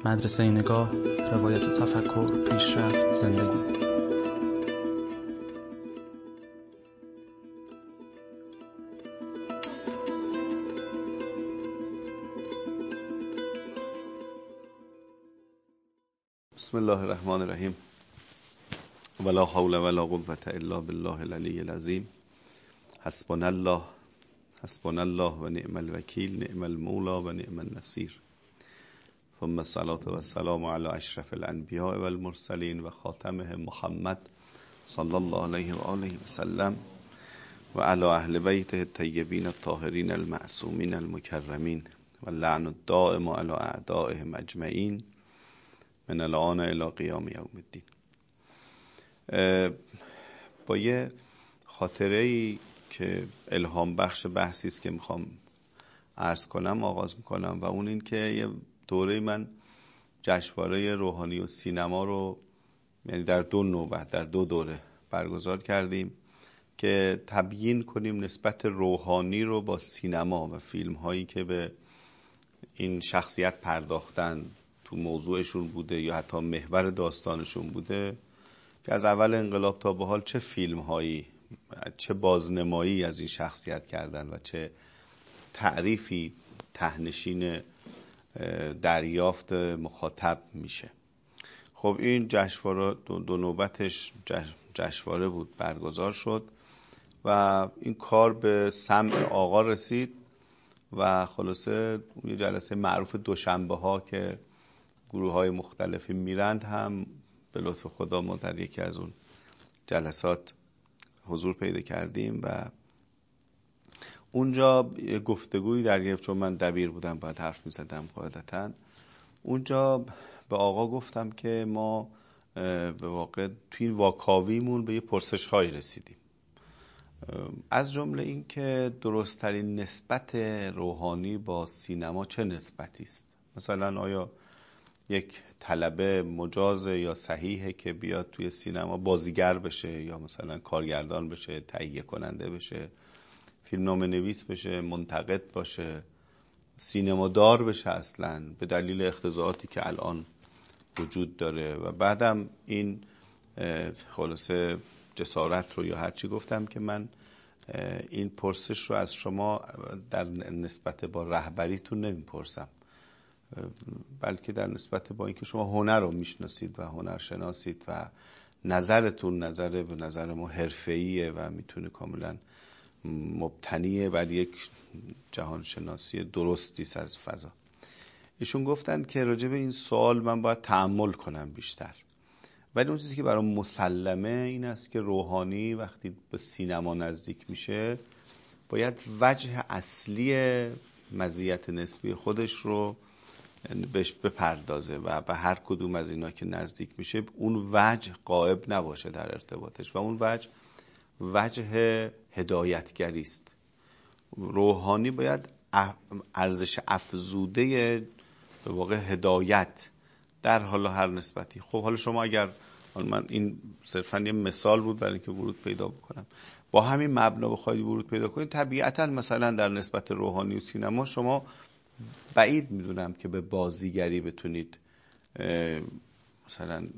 مدرسه نگاه، روایت تفکر، پیشرفت، زندگی. بسم الله الرحمن الرحیم. ولا حول ولا قوة الا بالله العلی العظیم. حسبنا الله و نعم الوکیل، نعم المولی و نعم النصیر. ثم الصلاة و السلام علی اشرف الانبیاء و المرسلین و خاتمهم محمد صلی الله علیه و آله و سلم و علی اهل بیته الطیبین الطاهرین المعصومین المکرمین و اللعن الدائم علی اعدائهم اجمعین من الان الی قیام یوم الدین. با یه خاطره‌ای که الهام بخش بحثی است که میخوام عرض کنم آغاز میکنم و اون این که یه دوره من جشنواره روحانی و سینما رو یعنی در دو نوبت در دو دوره برگزار کردیم که تبیین کنیم نسبت روحانی رو با سینما و فیلم هایی که به این شخصیت پرداختن تو موضوعشون بوده یا حتی محور داستانشون بوده که از اول انقلاب تا به حال چه فیلم هایی، چه بازنمایی از این شخصیت کردن و چه تعریفی تهنشین دریافت مخاطب میشه. خب این جشنواره دو نوبتش جشنواره بود برگزار شد و این کار به سمع آقا رسید و خلاصه یه جلسه معروف دوشنبه ها که گروه های مختلفی میرند هم به لطف خدا ما در یکی از اون جلسات حضور پیدا کردیم و اونجا گفتگویی در گرفت. چون من دبیر بودم باید حرف میزدم قاعدتا. اونجا به آقا گفتم که ما به واقع توی این واکاویمون به یه پرسش هایی رسیدیم، از جمله این که درست ترین نسبت روحانی با سینما چه نسبتی است. مثلا آیا یک طلبه مجازه یا صحیحه که بیاد توی سینما بازیگر بشه یا مثلا کارگردان بشه، تهیه کننده بشه، فیلمنامه نویس بشه، منتقد باشه، سینمادار بشه اصلا به دلیل اختزاعاتی که الان وجود داره. و بعدم این خلاصه جسارت رو یا هرچی گفتم که من این پرسش رو از شما در نسبت با رهبریتون نمیپرسم، بلکه در نسبت با اینکه شما هنر رو میشناسید و هنرشناسید و نظرتون نظر به نظر ما حرفه‌ایه و میتونه کاملا مبتنیه بر یک جهانشناسی درستی از فضا. ایشون گفتن که راجع به این سوال من باید تأمل کنم بیشتر، ولی اون چیزی که برام مسلمه این است که روحانی وقتی به سینما نزدیک میشه باید وجه اصلی مزیت نسبی خودش رو بهش بپردازه و به هر کدوم از اینا که نزدیک میشه اون وجه غائب نباشه در ارتباطش و اون وجه هدایتگری است. روحانی باید ارزش افزوده به واقع هدایت در حالا هر نسبتی. خب حالا شما اگر من این صرفا یه مثال بود برای اینکه ورود پیدا بکنم، با همین مبنا بخواید ورود پیدا کنید طبیعتا مثلا در نسبت روحانی و سینما شما بعید میدونم که به بازیگری بتونید مثلا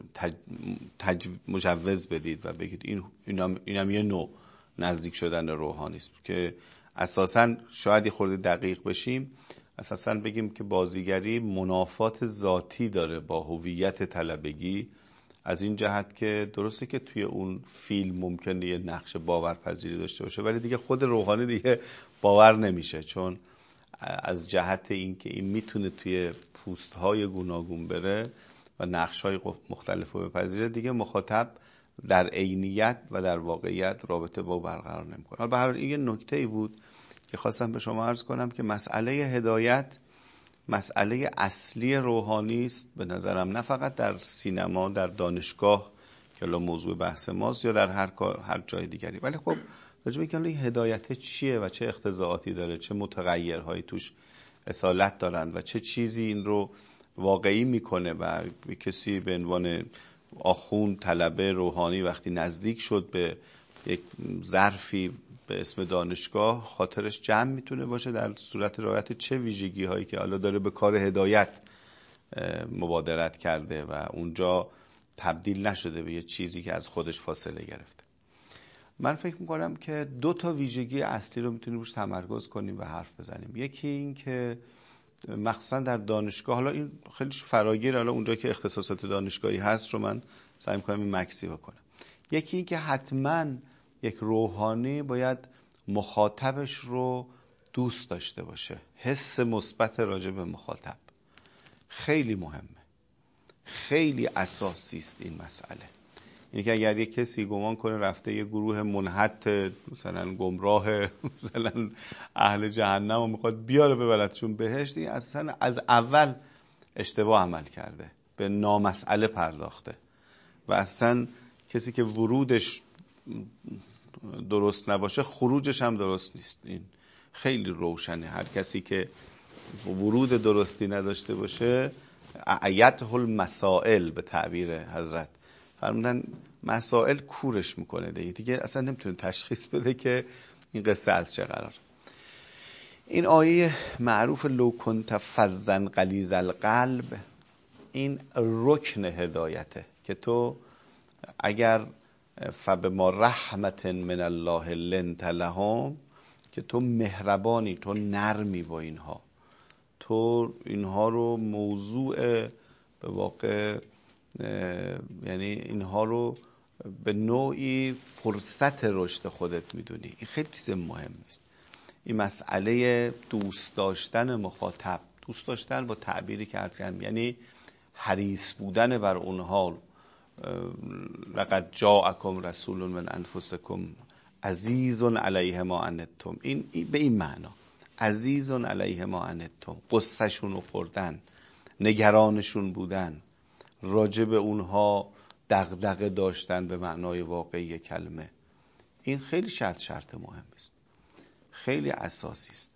مجوز بدید و بگید اینم یه نوع نزدیک شدن روحانی است که اساساً شاید یه خورده دقیق بشیم اساساً بگیم که بازیگری منافات ذاتی داره با هویت طلبگی، از این جهت که درسته که توی اون فیلم ممکنه یه نقش باورپذیری داشته باشه ولی دیگه خود روحانی دیگه باور نمیشه، چون از جهت اینکه این میتونه توی پوست‌های گوناگون بره و نقش‌های مختلف رو بپذیره دیگه مخاطب در عینیت و در واقعیت رابطه با او برقرار نمی‌کنه. حالا به هر حال این یه نکته‌ای بود که خواستم به شما عرض کنم که مسئله هدایت مسئله اصلی روحانی است به نظرم، نه فقط در سینما، در دانشگاه که الان موضوع بحث ماست یا در هر جای دیگری، ولی خب راجع به این هدایت چیه و چه اختزاعاتی داره، چه متغیرهایی توش اصالت دارن و چه چیزی این رو واقعی میکنه و کسی به عنوان آخوند طلبه روحانی وقتی نزدیک شد به یک ظرفی به اسم دانشگاه خاطرش جمع میتونه باشه در صورت رعایت چه ویژگی هایی که حالا داره به کار هدایت مبادرت کرده و اونجا تبدیل نشده به یه چیزی که از خودش فاصله گرفته. من فکر میکنم که 2 تا ویژگی اصلی رو میتونیم روش تمرکز کنیم و حرف بزنیم. یکی این که مخصوصا در دانشگاه، حالا این خیلی فراگیر، حالا اونجا که اختصاصات دانشگاهی هست رو من سعی میکنم این مکسی بکنم. یکی این که حتما یک روحانی باید مخاطبش رو دوست داشته باشه، حس مثبت راجع به مخاطب. خیلی مهمه، خیلی اساسی است این مسئله. یعنی که اگر یک کسی گمان کنه رفته یه گروه منحط مثلا گمراه مثلا اهل جهنم و میخواد بیاره ببردشون بهشت، این اصلا از اول اشتباه عمل کرده، به نامسئله پرداخته و اصلا کسی که ورودش درست نباشه خروجش هم درست نیست. این خیلی روشنه. هر کسی که ورود درستی نداشته باشه ایته المسائل، به تعبیر حضرت فرمودن مسائل کورش میکنه دیگه اصلا نمیتونه تشخیص بده که این قصه از چه قرار. این آیه معروف لو کنت فظا غلیظ القلب، این رکن هدایته که تو اگر فبما رحمت من الله لنت لهم، که تو مهربانی، تو نرمی با اینها، تو اینها رو موضوع به واقع یعنی اینها رو به نوعی فرصت رشد خودت میدونی. این خیلی چیز مهم است. این مسئله دوست داشتن مخاطب، دوست داشتن با تعبیری که عرض کردم یعنی حریص بودن بر اونها. لقد جاءکم رسول من انفسکم عزیز علیه ما عنتم، این به این معنا عزیز علیه ما عنتم، قصهشون رو خوردن، نگرانشون بودن، راجع به اونها دغدغه داشتن به معنای واقعی کلمه. این خیلی شرط مهم است، خیلی اساسی است.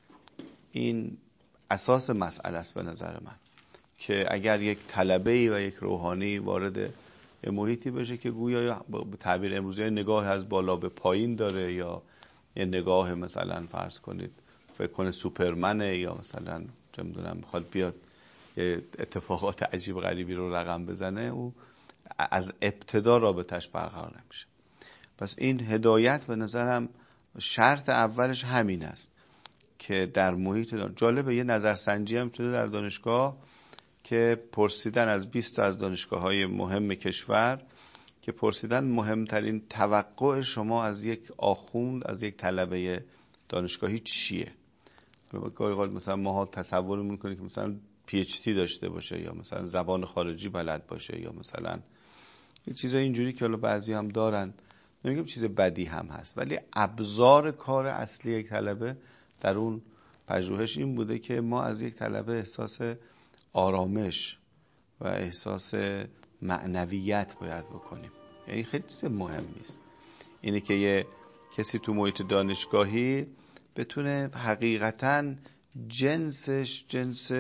این اساس مسئله است به نظر من، که اگر یک طلبه‌ای و یک روحانی وارد یه محیطی بشه که گویا به تعبیر امروزی نگاه از بالا به پایین داره، یا یه نگاه مثلا فرض کنید فکر کنه سوپرمنه، یا مثلا چه میدونم میخواد بیاد یه اتفاقات عجیب غریبی رو رقم بزنه، او از ابتدا رابطش برقرار نمیشه. پس این هدایت به نظرم شرط اولش همین است که در محیط جالبه. یه نظرسنجی هم شده در دانشگاه که پرسیدن از 20 از دانشگاه‌های مهم کشور، که پرسیدن مهمترین توقع شما از یک آخوند، از یک طلبه دانشگاهی چیه؟ گاهی اوقات مثلا ما تصور می‌کنیم که مثلا PhD داشته باشه، یا مثلا زبان خارجی بلد باشه، یا مثلا یه چیزای اینجوری که حالا بعضی هم دارن. نمیگم چیز بدی هم هست، ولی ابزار کار اصلی یک طلبه در اون پژوهش این بوده که ما از یک طلبه احساس آرامش و احساس معنویت باید بکنیم. یعنی خیلی چیز مهمی است اینه که یه کسی تو محیط دانشگاهی بتونه حقیقتاً جنسش جنس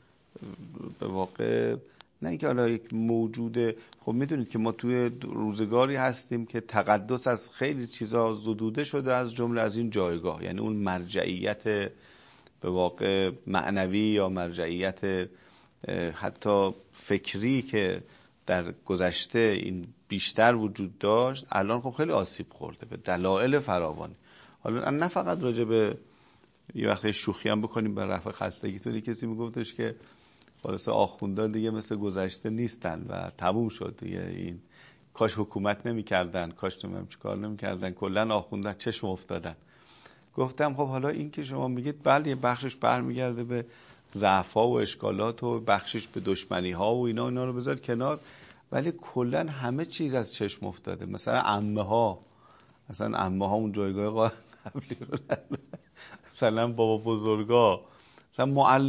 به واقع نه اینکه حالا یک موجوده. خب میدونید که ما توی روزگاری هستیم که تقدس از خیلی چیزا زدوده شده، از جمله از این جایگاه، یعنی اون مرجعیت به واقع معنوی یا مرجعیت حتی فکری که در گذشته این بیشتر وجود داشت، الان خب خیلی آسیب خورده به دلایل فراوان. حالا نه فقط راجع به یه وقتی شوخی هم بکنیم به رفع خستگیتون، کسی میگفتش که خلاص آخوندان دیگه مثل گذشته نیستن و تموم شد دیگه، این کاش حکومت نمی‌کردن، کاش نمی‌دونم چیکار نمی‌کردن، کلا آخوندان چشم افتادن. گفتم خب حالا این که شما میگید بله، یه بخشش برمیگرده به ضعف‌ها و اشکالات و بخشش به دشمنی‌ها و اینا رو بذار کنار، ولی کلا همه چیز از چشم افتاده. مثلا عمه‌ها، مثلا عمه‌ها اون جایگاه قبلی رو مثلا بابا بزرگا، مثلا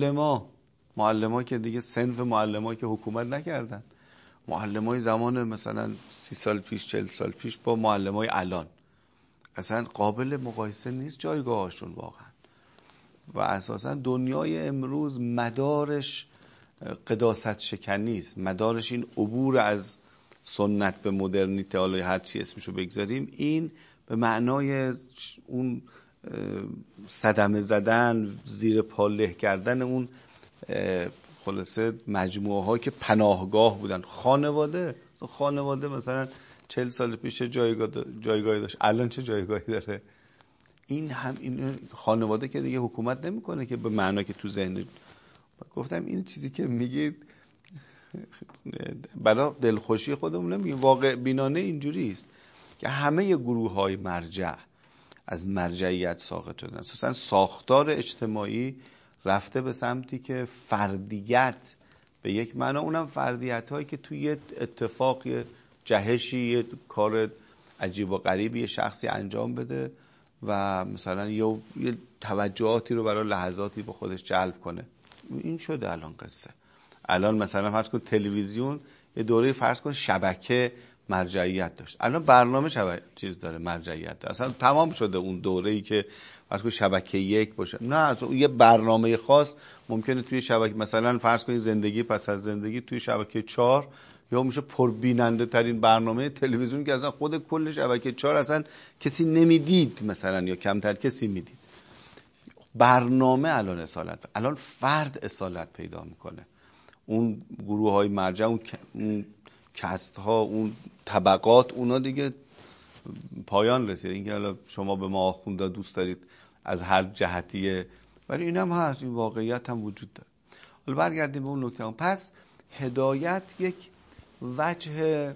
معلما که دیگه صنف معلما که حکومت نکردن، معلمای زمان مثلا 30 سال پیش 40 سال پیش با معلمای الان اصلا قابل مقایسه نیست جایگاهشون واقعا. و اساسا دنیای امروز مدارش قداست شکنی است، مدارش این عبور از سنت به مدرنیته، حالا هر چی اسمشو بگذاریم، این به معنای اون صدمه زدن، زیر پا له کردن اون خلاصه مجموعه ها که پناهگاه بودن. خانواده مثلا 40 سال پیش جایگاهی داشت، الان چه جایگاهی داره؟ این خانواده که دیگه حکومت نمیکنه که به معنا که تو ذهن. گفتم این چیزی که میگید برای دلخوشی خودمون نمیگیم، واقع بینانه اینجوری است که همه گروه‌های مرجع از مرجعیت ساقط شدن. اساساً ساختار اجتماعی رفته به سمتی که فردیت به یک معنا، اونم فردیت هایی که توی یه اتفاق، یه جهشی، یه کار عجیب و غریبی شخصی انجام بده و مثلا یه توجهاتی رو برای لحظاتی به خودش جلب کنه. این شده الان قصه. الان مثلا فرض کن تلویزیون یه دوره فرض کن شبکه مرجعیت داشت، الان برنامه چیز داره، مرجعیت داره. اصلا تمام شده اون دوره‌ای که فرض کن شبکه یک باشه. نه، یه برنامه خاص ممکنه توی شبکه، مثلا فرض کن زندگی پس از زندگی توی شبکه 4 یا میشه پربیننده ترین برنامه تلویزیون که اصلا خود کل شبکه 4 اصلا کسی نمیدید مثلا، یا کمتر کسی میدید. برنامه الان اصالت، الان فرد اصالت پیدا میکنه. اون گروه های مرجع، اون کست ها، اون طبقات، اونا دیگه پایان رسید. اینکه حالا شما به ما آخوندا دوست دارید از هر جهتیه، ولی این هم هست، این واقعیت هم وجود داره. حالا برگردیم به اون نکته. پس هدایت یک وجه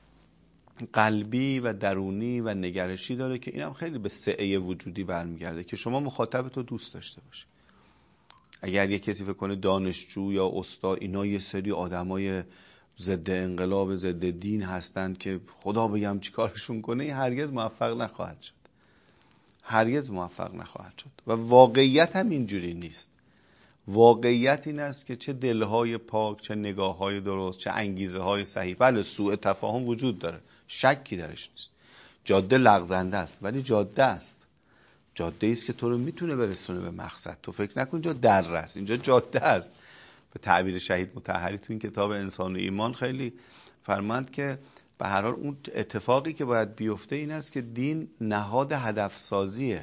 قلبی و درونی و نگرشی داره که اینم خیلی به سعه وجودی برمیگرده که شما مخاطب تو دوست داشته باشی. اگر یک کسی فکر کنه دانشجو یا استاد اینا یه سری آدمای ضد انقلاب، ضد دین هستند که خدا بگم چی کارشون کنه، این هرگز موفق نخواهد شد. هرگز موفق نخواهد شد. و واقعیت هم اینجوری نیست. واقعیت این است که چه دلهای پاک، چه نگاههای درست، چه انگیزه های صحیح. بله سوء تفاهم وجود داره، شکی درش نیست. جاده لغزنده است ولی جاده است. جاده است که تو رو میتونه برسونه به مقصد. تو فکر نکن جا در است، اینجا جاده است. به تعبیر شهید مطهری تو این کتاب انسان و ایمان خیلی فرماند که به هر حال اون اتفاقی که باید بیفته این است که دین نهاد هدف سازیه.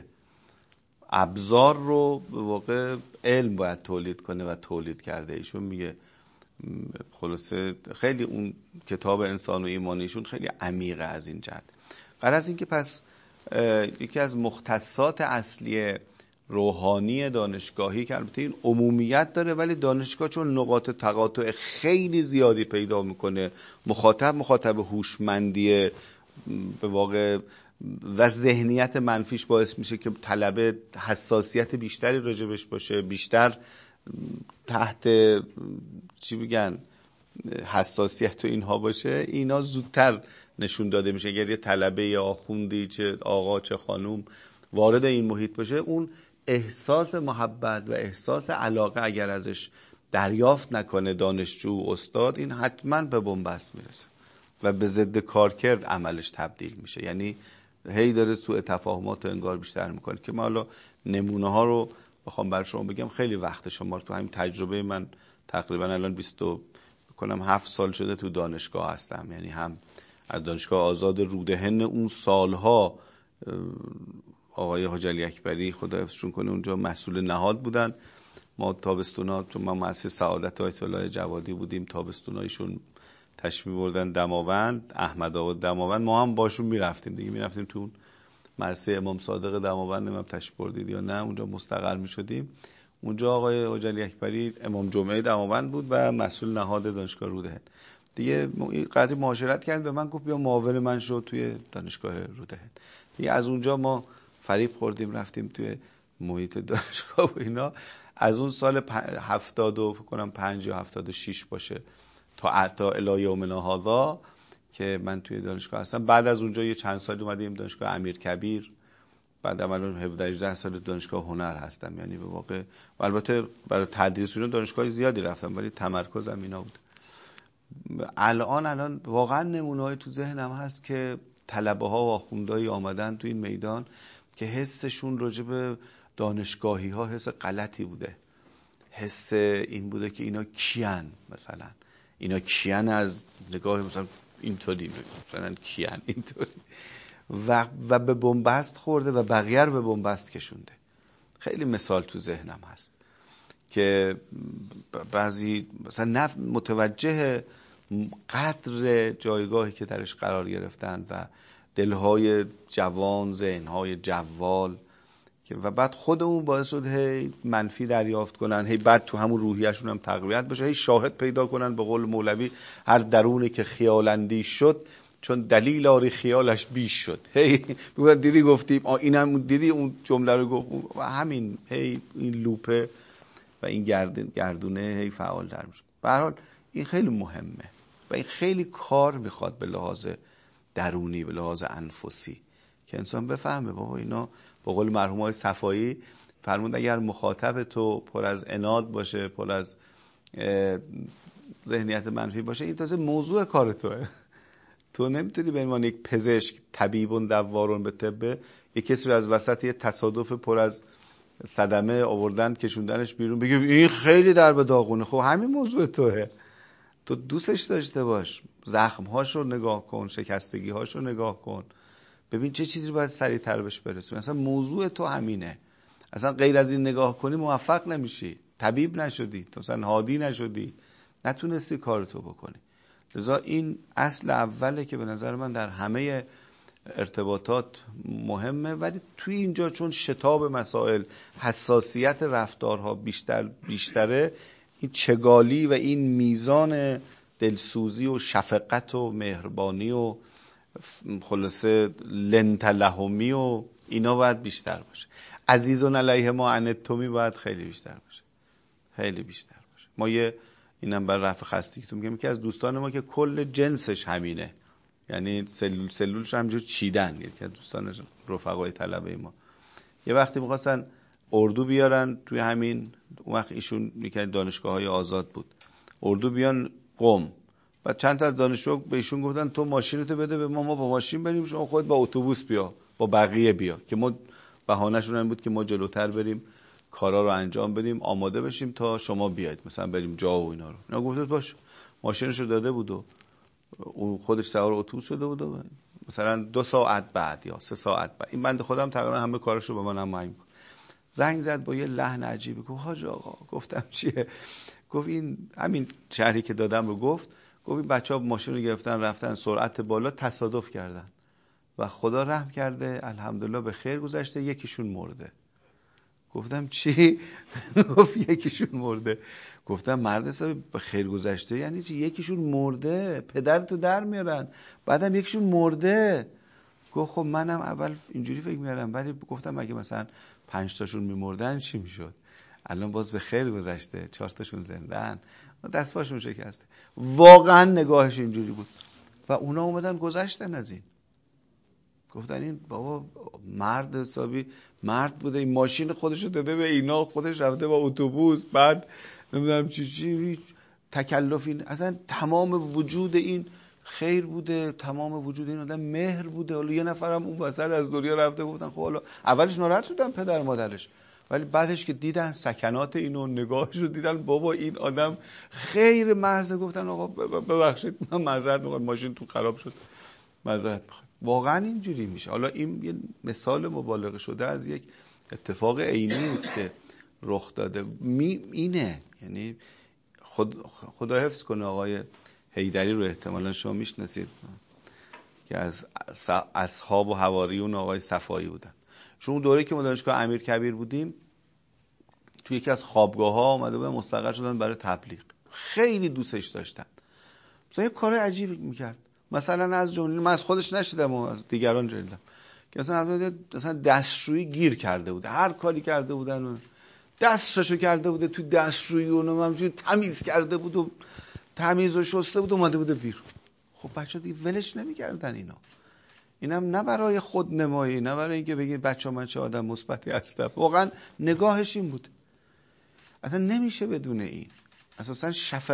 ابزار رو به واقع علم باید تولید کنه و تولید کرده. ایشون میگه خلاصه خیلی اون کتاب انسان و ایمانیشون خیلی عمیقه از این جهت. غرض این که پس یکی از مختصات اصلی روحانی دانشگاهی که البته این عمومیت داره، ولی دانشگاه چون نقاط تقاطع خیلی زیادی پیدا میکنه، مخاطب هوشمندی به واقع و ذهنیت منفیش باعث میشه که طلبه حساسیت بیشتری راجبش باشه، بیشتر تحت چی بگن حساسیت و اینها باشه، اینا زودتر نشون داده میشه. اگر یه طلبه یا آخوندی، چه آقا چه خانوم، وارد این محیط باشه، اون احساس محبت و احساس علاقه اگر ازش دریافت نکنه دانشجو استاد، این حتما به بنبست میرسه و به ضد کارکرد عملش تبدیل میشه. یعنی هی داره سوء تفاهمات رو انگار بیشتر میکنه که من حالا نمونه ها رو بخوام بر شما بگم خیلی وقت شما تو همین تجربه من تقریبا الان 27 سال شده تو دانشگاه هستم. یعنی هم از دانشگاه آزاد رودهن اون سالها آقای حاج علی اکبری خدا حفظشون کنه اونجا مسئول نهاد بودن. ما تابستونا، چون ما مدرسه سعادت آیت الله جوادی بودیم، تابستونایشون تشریف بردن دماوند، احمد آباد دماوند، ما هم باشون میرفتیم دیگه. میرفتیم تو مدرسه امام صادق دماوند، هم تشریف بردید یا نه، اونجا مستقر میشدیم. اونجا آقای حاج علی اکبری امام جمعه دماوند بود و مسئول نهاد دانشگاه رودهن دیگه. قدری معاشرت کرد، به من گفت بیا معاون من شو توی دانشگاه رودهن دیگه. از اونجا ما فریب خوردیم رفتیم توی محیط دانشگاه و اینا. از اون سال 75 یا 76 باشه تا الی یومنا هذا که من توی دانشگاه هستم. بعد از اونجا یه چند سال اومدیم دانشگاه امیرکبیر، بعد الان 17-18 سال دانشگاه هنر هستم. یعنی به واقع البته برای تدریس اون دانشگاه زیادی رفتم ولی تمرکزم اینا بود. الان واقعا نمونه‌های تو ذهنم هست که طلبه ها و آخوندهایی آمدن تو این میدان که حسشون راجع به دانشگاهی ها حس غلطی بوده. حس این بوده که اینا کیان، مثلا اینا کیان از نگاه مثلا اینطوری، مثلا کیان اینطوری، و به بنبست خورده و بقیه رو به بنبست کشونده. خیلی مثال تو ذهنم هست که بعضی مثلا متوجه قدر جایگاهی که درش قرار گرفتن و دلهای جوان، ذهنهای جوال، و بعد خودمون باعث شد هی منفی دریافت کنن، هی بعد تو همون روحیشون هم تقویت بشه، هی شاهد پیدا کنن. به قول مولوی هر درونی که خیالندی شد، چون دلیل آری خیالش بیش شد. هی دیدی گفتیم اینم دیدی اون جمله رو گفت، و همین هی این لوپه و این گردونه هی فعال در میشه. به هر حال این خیلی مهمه و این خیلی کار میخواد به لحاظ درونی، به لحاظ انفسی، که انسان بفهمه بابا اینا. به قول مرحوم های صفایی فرمود اگر مخاطب تو پر از عناد باشه، پر از ذهنیت منفی باشه، این تازه موضوع کار توه. تو نمیتونی به عنوان یک پزشک، طبیبون دوارون به طب، یک کسی رو از وسط یه تصادف پر از صدمه آوردن کشوندنش بیرون بگی این خیلی در به داغونه. خب همین موضوع توه. تو دوستش داشته باش، زخم‌هاش رو نگاه کن، شکستگی‌هاش رو نگاه کن، ببین چه چیزی رو باید سریع‌تر بهش برسونی. اصلا موضوع تو همینه. اصلا غیر از این نگاه کنی موفق نمیشی، طبیب نشدی، تو اصلا هادی نشدی، نتونستی کارتو بکنی. لذا این اصل اوله که به نظر من در همه ارتباطات مهمه. ولی توی اینجا چون شتاب مسائل، حساسیت رفتارها بیشتره، این چگالی و این میزان دلسوزی و شفقت و مهربانی و خلاصه لنتلهمی و اینا باید بیشتر باشه. عزیزون علیه ما عنتمی باید خیلی بیشتر باشه، خیلی بیشتر باشه. ما اینم بر رفع خستگیتون میگم که از دوستان ما که کل جنسش همینه، یعنی سلولش همینجور چیدن. یکی از دوستان رفقای طلبه ما یه وقتی می‌خواستن اردو بیارن توی همین، اون وقت ایشون یکی دانشگاه‌های آزاد بود، اردو بیان قم، و چند تا از دانشجو به ایشون گفتن تو ماشینتو بده به ما با ماشین بریم، شما خودت با اتوبوس بیا، با بقیه بیا. که ما بهانه‌شون این بود که ما جلوتر بریم کارا رو انجام بدیم، آماده بشیم تا شما بیاید، مثلا بریم جا و اینا رو. اینا گفتن باش. ماشینشو داده بود و اون خودش سوار اتوبوس شده بود و مثلا 2 ساعت بعد یا 3 ساعت بعد این بنده خودم تقریبا همه کاراشو به من هم میگه. زنگ زد با یه لحن عجیبی، گفت حاج آقا. گفتم چیه؟ گفت این همین شهری که دادم رو گفت این بچه‌ها ماشین رو گرفتن رفتن سرعت بالا، تصادف کردن و خدا رحم کرده الحمدلله به خیر گذشته، یکیشون مرده. گفتم چی؟ گفت یکیشون مرده. گفتم مرد حسابی به خیر گذشته یعنی چی؟ یکیشون مرده، پدرتو در میارن بعدم یکیشون مرده. گفت خب منم اول اینجوری فکر می‌کردم، ولی گفتم اگه مثلا 5 تاشون میمردن چی میشد؟ الان باز به خیر گذشته، 4 تاشون زنده‌ان، دست پاشون شکسته. واقعا نگاهش اینجوری بود و اونا اومدن گذشتن از این. گفتن این بابا مرد حسابی مرد بوده، این ماشین خودشو داده به اینا، خودش رفته با اتوبوس، بعد نمیدونم چی تکلفی، اصلا تمام وجود این خیر بوده، تمام وجود این آدم مهر بوده. حالا یه نفرم اون وسط از دنیا رفته، گفتن خب حالا اولش ناراحت شدن پدر مادرش، ولی بعدش که دیدن سکنات اینو، نگاهش رو دیدن، بابا این آدم خیر محض، گفتن آقا ببخشید من معذرت میخوام، ماشین تو خراب شد، معذرت میخوام. واقعا اینجوری میشه. حالا این یه مثال مبالغه شده از یک اتفاق عینی است که رخ داده. اینه، یعنی خدا حفظ کنه آقای حیدری رو احتمالا شما میشناسید که از اصحاب و حواریون آقای صفایی بودن. چون اون دوره که ما دانشگاه امیرکبیر بودیم توی یکی از خوابگاه‌ها اومده بودن مستقر شدن برای تبلیغ، خیلی دوستش داشتن. مثلا یه کار عجیبی میکرد، مثلا از جمله من از خودش نشیدم و از دیگران شنیدم که مثلا دستشویی گیر کرده بود، هر کاری کرده بودن، دستشو کرده بوده تو دستشویی و همینجوری تمیز کرده بود و تمیز و شسته بود، اومده بوده بیرون. خب بچه‌ها دیگه ولش نمی‌کردن اینا. اینم نه برای خود نمایی، نه برای اینکه بگید بچه‌ها من چه آدم مثبتی هستم، واقعا نگاهش این بود. اصلا نمیشه بدون این. اساسا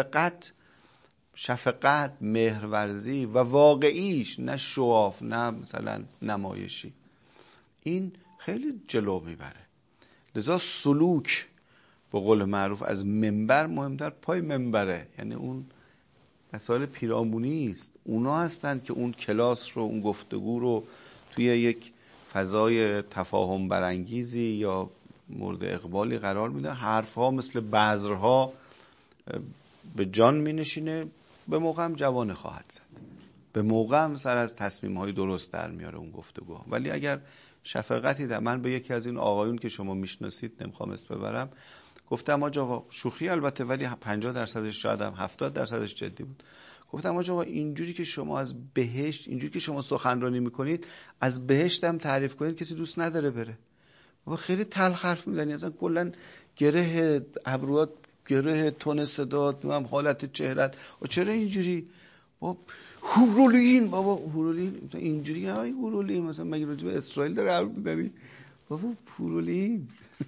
شفقت، مهرورزی و واقعیش، نه شواف، نه مثلا نمایشی، این خیلی جلو میبره. لذا سلوک به قول معروف از منبر مهمتر پای منبره، یعنی اون مسائل پیرامونی است، اونا هستند که اون کلاس رو، اون گفتگو رو توی یک فضای تفاهم برانگیزی یا مورد اقبالی قرار میدن، حرفها مثل بذرها به جان مینشینه، به موقع هم جوانه خواهد زد، به موقع هم سر از تصمیم‌های درست در میاره اون گفتگوها. ولی اگر شفقتی در من به یکی از این آقایون که شما میشناسید، نمیخوام اسم ببرم، گفتم آقا شوخی البته ولی 50% شاید هم 70% جدی بود. گفتم آقا اینجوری که شما از بهشت، اینجوری که شما سخنرانی میکنید از بهشت هم تعریف کنید کسی دوست نداره بره. بابا خیلی تلخ حرف میزنی، اصلا کلا گره ابروات، گره تون صدات، هم حالت چهرت و چرا اینجوری؟ بابا هورولین، بابا هورولین اینجوری نه، هورولین مثلا مگه راجع به اسرائیل داره حرف میزنی؟ بابا هورولین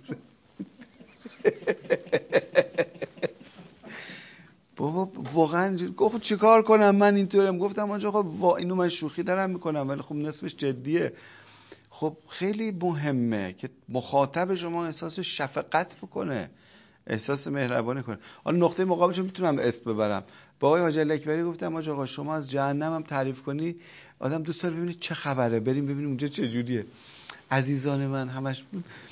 بابا واقعا گفت چیکار کنم من اینطورم؟ گفتم آقا اینو من شوخی دارم میکنم ولی خب نصفش جدیه. خب خیلی مهمه که مخاطب شما احساس شفقت بکنه، احساس مهربانی کنه. حالا نقطه مقابلش میتونم اسم ببرم. با آقای حاجی اکبری گفتم آقا شما از جهنم هم تعریف کنی آدم دوست داره ببینه چه خبره، بریم ببینیم اونجا چه جوریه. عزیزان من همش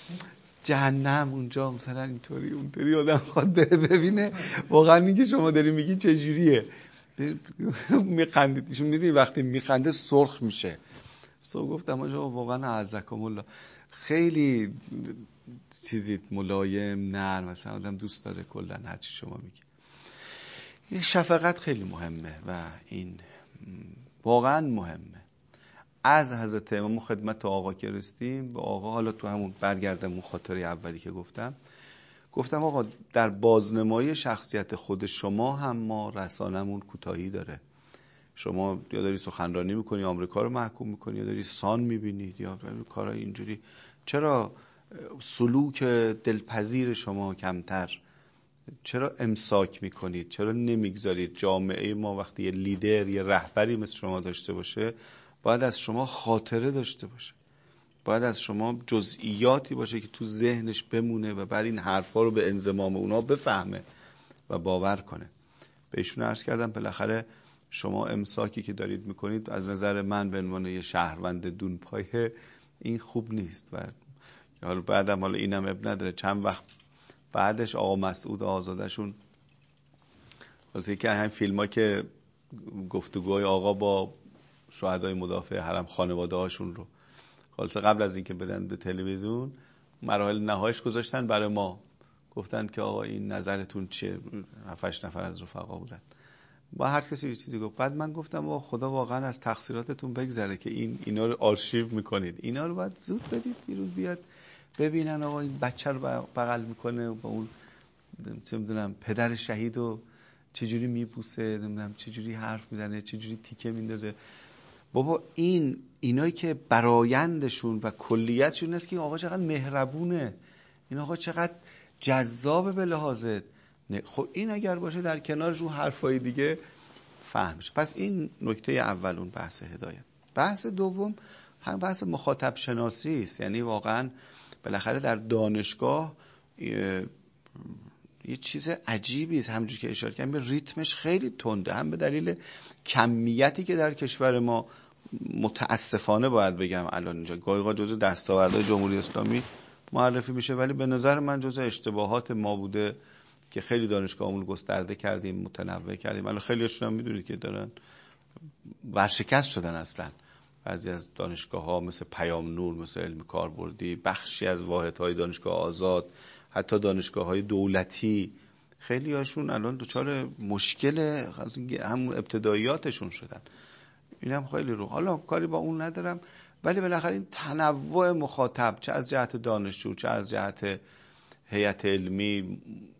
جهنم اونجا مثلا اینطوری اونطوری آدم خواد بره ببینه واقعا این که شما داری میگی چه جوریه. میخندید، ایشون میدونی وقتی میخنده سرخ میشه. گفتم آقا واقعا اعزکم الله، خیلی چیزید ملایم، نرم، مثلا آدم دوست داره کلا هر چی شما میگی. این شفقت خیلی مهمه و این واقعا مهمه. از حضرت امام خدمت آقا که رسیدیم، به آقا حالا تو همون برگردم اون خاطره اولی که گفتم آقا در بازنمایی شخصیت خود شما هم ما رسانمون کوتاهی داره. شما یا داری سخنرانی میکنی آمریکا رو محکوم میکنی، یا داری سان میبینید، یا کارهای اینجوری. چرا سلوک دلپذیر شما کمتر؟ چرا امساک میکنید؟ چرا نمیگذارید جامعه ما وقتی یه لیدر، یه رهبری مثل شما داشته باشه، باید از شما خاطره داشته باشه، باید از شما جزئیاتی باشه که تو ذهنش بمونه و بعد این حرفا رو به انضمام اونا بفهمه و باور کنه. بهشون عرض کردم بالاخره شما امساکی که دارید میکنید از نظر من به عنوان یه شهروند دونپایه این خوب نیست. و حالا بعدم حالا اینم اب نداره، چند وقت بعدش آقا مسعود آزادشون واسه که همین فیلم‌ها که گفتگوهای آقا با شهدای مدافع حرم خانواده هاشون رو خالص قبل از اینکه بدن به تلویزیون مراحل نهاییش گذاشتن برای ما، گفتن که آقا این نظرتون چیه؟ 7-8 نفر از رفقا بودن، با هر کسی یه چیزی گفت. بعد من گفتم آقا خدا واقعا از تقصیراتتون بگذره که اینا رو آرشیو میکنید، اینا رو باید زود بدید بیرون بیاد ببینن آقا این بچه رو بغل میکنه با اون چه میدونم پدر شهید رو چجوری میبوسه، نمیدونم چجوری حرف میزنه، چجوری تیکه میندازه. بابا اینایی که برایندشون و کلیتشون است که آقا چقدر مهربونه، این آقا چقدر جذابه به لحاظت. خب این اگر باشه در کنارش اون حرفای دیگه فهمش. پس این نکته اول اون بحث هدایت. بحث دوم هم بحث مخاطب شناسی است. یعنی واقعا بالاخره در دانشگاه یه چیز عجیبی است، همونجوری که اشاره کردم ریتمش خیلی تنده، هم به دلیل کمیتی که در کشور ما متاسفانه باید بگم الان اینجا گاهی جزء دستاوردهای جمهوری اسلامی معرفی میشه، ولی به نظر من جزء اشتباهات ما بوده که خیلی دانشگاهمون گسترده کردیم، متنوع کردیم. الان خیلیشون هم میدونید که دارن ورشکست شدن اصلا. بعضی از دانشگاه‌ها مثل پیام نور، مثل علم کاربردی، بخشی از واحدهای دانشگاه آزاد، حتی دانشگاه‌های دولتی، خیلی هاشون الان دچار مشکل همون ابتداییاتشون شدن. اینم خیلی رو حالا کاری با اون ندارم، ولی بالاخره این تنوع مخاطب، چه از جهت دانشجو، چه از جهت هیئت علمی،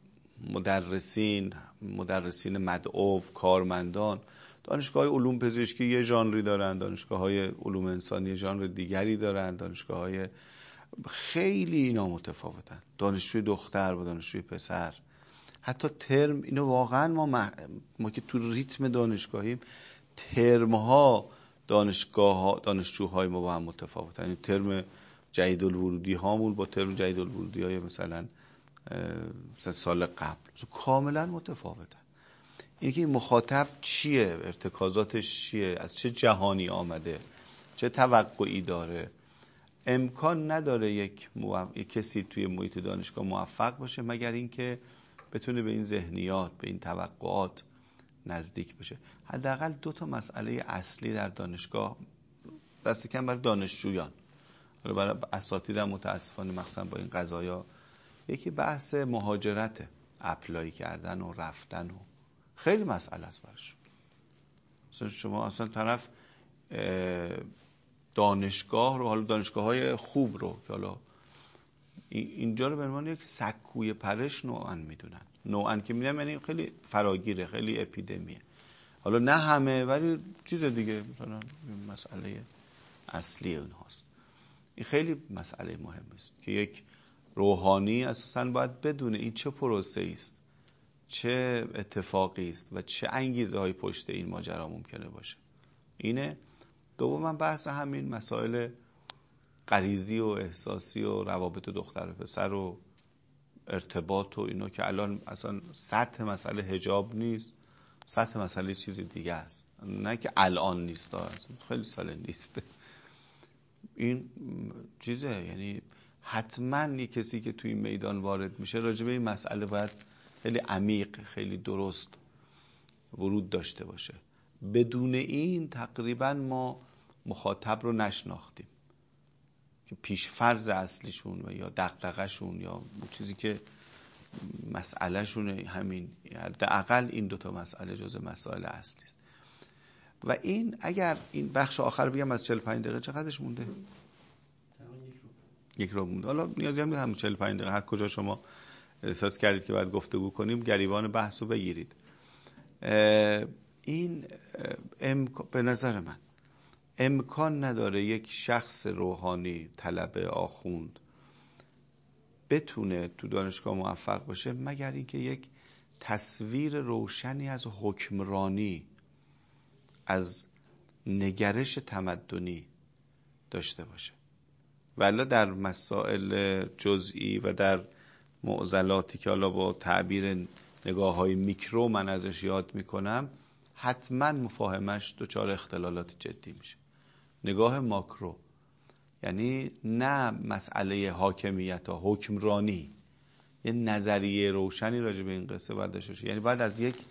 مدرسین مدعو، کارمندان، دانشگاه علوم پزشکی یه ژانری دارن، دانشگاه های علوم انسانی ژانر دیگری دارن، دانشگاه های خیلی اینا متفاوتن، دانشجوی دختر با دانشجوی پسر، حتی ترم. اینو واقعا ما که تو ریتم دانشگاهیم، ترم ها دانشجوهای ما با هم متفاوتن. یعنی ترم جدید الورودی هامون با ترم جدید الورودی های مثلا سال قبل کاملا متفاوتن. یکی مخاطب چیه، ارتکازاتش چیه، از چه جهانی آمده، چه توقعی داره، امکان نداره یک کسی توی محیط دانشگاه موفق باشه مگر اینکه بتونه به این ذهنیات، به این توقعات نزدیک بشه. حداقل 2 مسئله اصلی در دانشگاه دست کم برای دانشجویان، حالا برای اساتید هم متاسفانه مثلا با این قضایا، یکی بحث مهاجرت، اپلای کردن و رفتن و خیلی مسئله است براش. مثلا شما اصلا طرف دانشگاه رو، حالا دانشگاه‌های خوب رو که حالا اینجا رو به عنوان یک سکوی پرش نوعاً میدونن. نوعاً که میگم یعنی خیلی فراگیره، خیلی اپیدمیه. حالا نه همه، ولی چیز دیگه مثلا مسئله اصلی اونهاست. این خیلی مسئله مهمی است که یک روحانی اساساً باید بدونه این چه پروسه‌ای است، چه اتفاقی است و چه انگیزه‌های پشت این ماجرا ممکنه باشه. اینه. دوما بحث همین مسائل غریزی و احساسی و روابط دختر و پسر و ارتباط و اینو که الان اصلا سطح مسئله حجاب نیست، سطح مسئله چیز دیگه است. نه که الان نیست، خیلی سال نیست. این چیزه، یعنی حتما یک کسی که توی این میدان وارد میشه راجع به این مسئله باید خیلی عمیق، خیلی درست ورود داشته باشه. بدون این تقریبا ما مخاطب رو نشناختیم که پیشفرض اصلیشون و یا دغدغه‌شون یا چیزی که مسئلهشون همین، حداقل این 2 مسئله جزء مسائل اصلی است. و این اگر این بخش آخر بگم از 45 دقیقه چقدرش مونده؟ 1 رو مونده. حالا نیازی هم نیست هم 45 دقیقه، هر کجا شما احساس کردید که باید گفتگو کنیم گریبان بحث رو بگیرید. این به نظر من امکان نداره یک شخص روحانی، طلبه، آخوند بتونه تو دانشگاه موفق باشه مگر اینکه یک تصویر روشنی از حکمرانی، از نگرش تمدنی داشته باشه. ولی در مسائل جزئی و در معضلاتی که حالا با تعبیر نگاه‌های میکرو من ازش یاد میکنم، حتما مفاهمش دچار اختلالات جدی میشه. نگاه ماکرو یعنی نه مسئله حاکمیت ها، حکمرانی، یه نظریه روشنی راجع به این قصه باید داشته باشه. یعنی باید از یک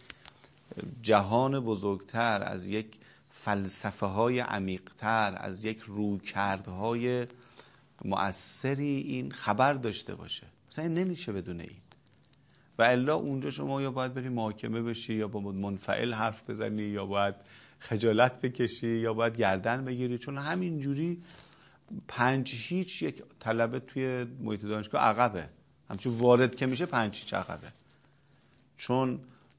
جهان بزرگتر، از یک فلسفه های عمیقتر، از یک رویکردهای مؤثری این خبر داشته باشه. مثلا نمیشه بدون این. و الا اونجا شما یا باید بری محاکمه بشی، یا با منفعل حرف بزنی، یا باید خجالت بکشی، یا باید گردن بگیری. چون همین جوری 5-0 یک طلبه توی محیط دانشگاه عقبه. همچون وارد که میشه 5-0 عقبه. چون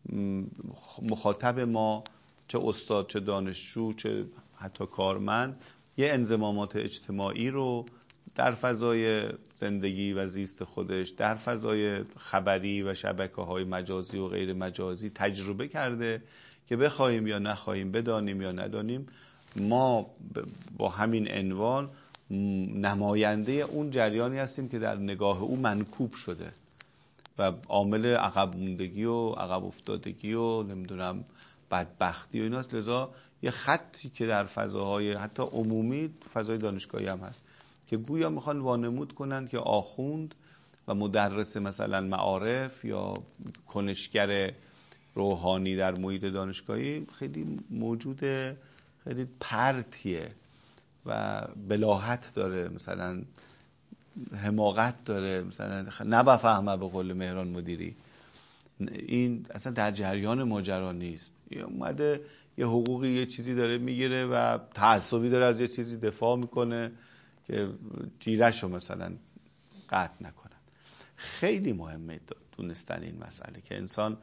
مخاطب ما، چه استاد، چه دانشجو، چه حتی کارمند، یه انضمامات اجتماعی رو در فضای زندگی و زیست خودش، در فضای خبری و شبکه‌های مجازی و غیر مجازی تجربه کرده که بخوایم یا نخواهیم، بدانیم یا ندانیم، ما با همین عنوان نماینده اون جریانی هستیم که در نگاه او منکوب شده و عامل عقب موندگی و عقب افتادگی و نمیدونم بدبختی و ایناست. لذا یه خطی که در فضاهای حتی عمومی، فضای دانشگاهی هم هست، که گویا میخوان وانمود کنن که آخوند و مدرس مثلا معارف یا کنشگر روحانی در محیط دانشگاهی خیلی موجود، خیلی پرتیه و بلاهت داره، مثلا حماقت داره، مثلا نبفهمه به قول مهران مدیری. این اصلا در جریان ماجرا نیست. اومده یه حقوقی، یه چیزی داره میگیره و تعصبی داره از یه چیزی دفاع میکنه که جیرهشو مثلا قطع نکنن. خیلی مهمه دونستن این مسئله که انسان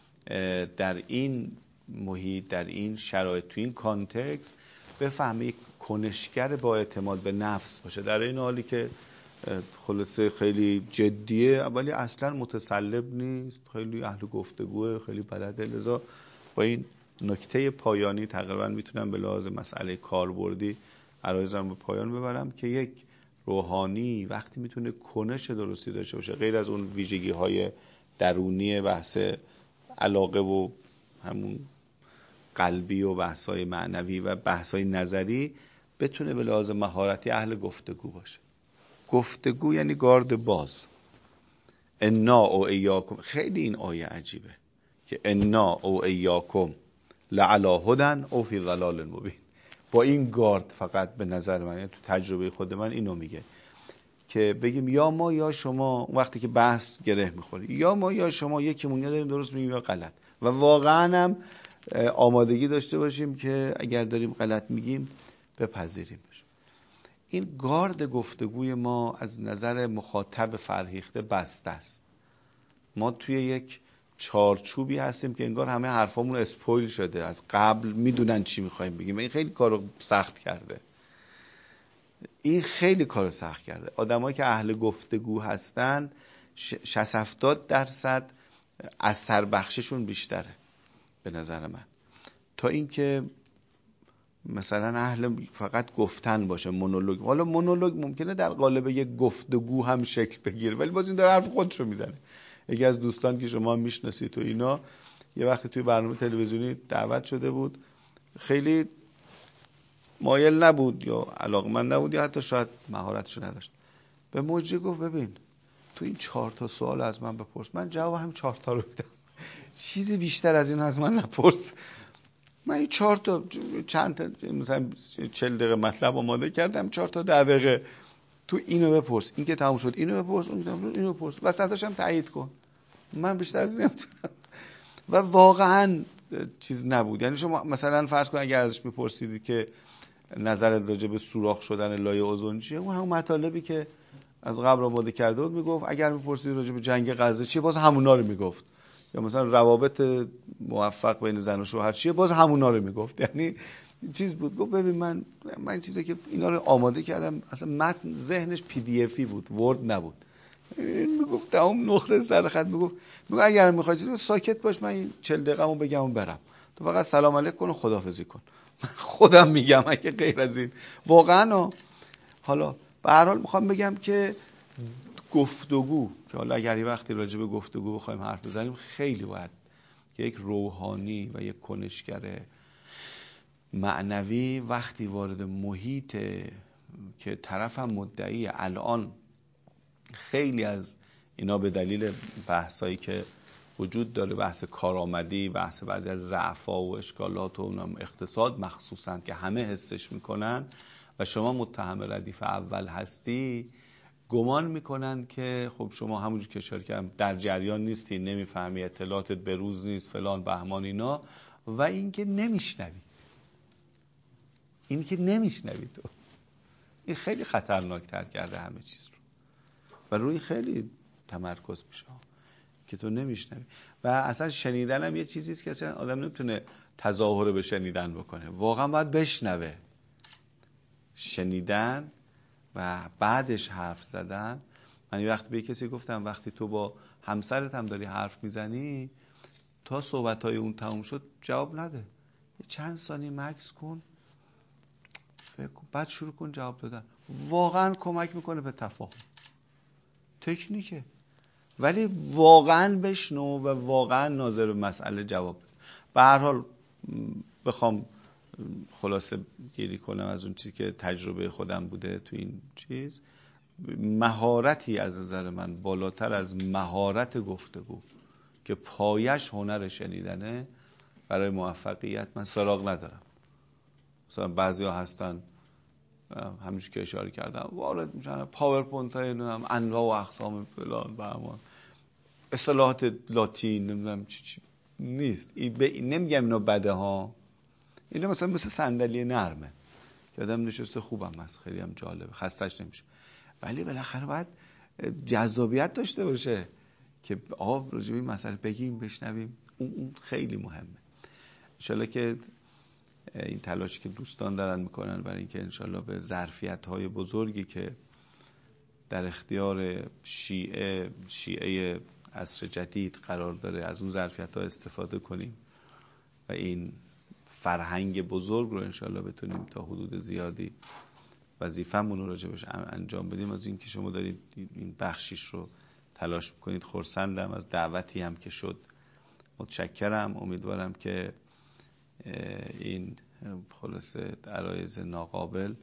در این محیط، در این شرایط، تو این کانتکست بفهمه یک کنشگر با اعتماد به نفس باشه، در این حالی که خلاصه خیلی جدیه ولی اصلا متسلب نیست، خیلی اهل گفتگوه، خیلی بلده. لذا با این نکته پایانی تقریبا میتونم به لحاظ مسئله کاربردی عرایزم به پایان ببرم که یک روحانی وقتی میتونه کنش درستی داشته باشه، غیر از اون ویژگی های درونی بحث علاقه و همون قلبی و بحث های معنوی و بحث های نظری، بتونه به لحاظ مهارتی اهل گفتگو باشه. گفتگو یعنی گارد باز. انا او ایاکم، خیلی این آیه عجیبه که انا او ایاکم لعلی هدی او فی ضلال مبین. با این گارد فقط به نظر من، یعنی تو تجربه خود من اینو میگه که بگیم یا ما یا شما، وقتی که بحث گره میخوره یا ما یا شما، یکیمون یا داریم درست میگیم یا غلط، و واقعا هم آمادگی داشته باشیم که اگر داریم غلط میگیم بپذیریم. این گارد گفتگوی ما از نظر مخاطب فرهیخته بسته است. ما توی یک چارچوبی هستیم که انگار همه حرفامون اسپویل شده، از قبل میدونن چی میخوایم بگیم. این خیلی کارو سخت کرده. آدمایی که اهل گفتگو هستن 60-70% اثر بخششون بیشتره به نظر من، تا اینکه مثلا اهل فقط گفتن باشه، مونولوگ. حالا مونولوگ ممکنه در قالب یک گفتگو هم شکل بگیره، ولی باز این داره حرف خودشو میزنه. یکی از دوستان که شما میشناسید تو اینا، یه وقتی توی برنامه تلویزیونی دعوت شده بود، خیلی مایل نبود یا علاقمند نبود یا حتی شاید مهارتشو نداشت. به مجری گفت ببین تو این 4 سوال از من بپرس، من جواب هم 4 رو میدم، چیزی بیشتر از این از من نپرس. من این 4 چند تا مثلا 40 دقیقه مطلب آماده کردم، 4 10 دقیقه تو اینو بپرس، این که تموم شد اینو بپرس، اینو بپرس، وسطش هم تایید کن، من بیشتر از این نمیتونم. و واقعا چیز نبود. یعنی شما مثلا فرض کن اگر ازش میپرسیدی که نظرت راجع به سوراخ شدن لایه اوزون چیه، اون همون مطالبی که از قبل آماده کرده بود میگفت. اگر میپرسیدی راجع به جنگ غزه چیه، باز همونا رو میگفت. یا مثلا روابط موفق بین زن و شوهر چیه، باز همونا رو میگفت. یعنی چیز بود. گفت ببین من چیزی که اینا رو آماده کردم، اصلا متن ذهنش پی دی افی بود، ورد نبود. میگفت تمام نقطه سر خط میگفت اگر میخوای چیزی ساکت باش، من این 40 دقیقه‌مو بگم و برم، تو فقط سلام علیک کن و خداحافظی کن. خودم میگم اگه غیر از این واقعا. حالا به هر حال میخوام بگم که گفتگو، که حالا اگر یه وقتی راجع به گفتگو بخوایم حرف بزنیم، خیلی باید که یک روحانی و یک کنشگر معنوی وقتی وارد محیط که طرف هم مدعی، الان خیلی از اینا به دلیل بحثایی که وجود داره، بحث کارآمدی، بحث بعضی از ضعف‌ها و اشکالات و اونم اقتصاد مخصوصاً که همه حسش میکنن و شما متهم ردیف اول هستی، گمان میکنن که خب شما همونجور که اشاره کردم در جریان نیستی، نمیفهمی، اطلاعاتت به روز نیست، فلان بهمان اینا. و اینکه نمیشنوی تو. این خیلی خطرناکتر کرده همه چیز رو و روی خیلی تمرکز میشه که تو نمیشنوی. و اصلا شنیدن هم یه چیزیست که اصلا آدم نمیتونه تظاهر به شنیدن بکنه، واقعا باید بشنوه. شنیدن و بعدش حرف زدن. من یه وقت به کسی گفتم وقتی تو با همسرت هم داری حرف میزنی، تا صحبتهای اون تموم شد جواب نده، یه چند ثانیه مکث کن، فکر کن، بعد شروع کن جواب دادن. واقعا کمک میکنه به تفاهم. تکنیکه، ولی واقعا بشنو و واقعا ناظر به مسئله جواب بده. به هر حال بخوام خلاصه گیری کنم از اون چیزی که تجربه خودم بوده تو این چیز، مهارتی از نظر من بالاتر از مهارت گفتگو که پایش هنر شنیدنه برای موفقیت من سراغ ندارم. مثلا بعضیا هستن همونش که اشاره کردم وارد میشن پاورپوینت های انواع و اقسام فلان و همان اصطلاحات لاتین نمیدونم چی نیست. نمیگم اینا بده ها، اینا مثلا صندلی نرمه که آدم نشسته خوبم هست، خیلی هم جالبه، خستش نمیشه، ولی بالاخره باید جذابیت داشته باشه که راجع به این مسئله بگیم، بشنویم. اون خیلی مهمه. انشالله که این تلاشی که دوستان دارن میکنن برای اینکه انشالله به ظرفیت‌های بزرگی که در اختیار شیعه عصر جدید قرار داره، از اون ظرفیت‌ها استفاده کنیم و این فرهنگ بزرگ رو انشالله بتونیم تا حدود زیادی وظیفه‌مون رو راجبش انجام بدیم. از اینکه شما دارید این بخشیش رو تلاش میکنید خرسندم. از دعوتی هم که شد متشکرم. امیدوارم که این خلاصه عرایض ناقابل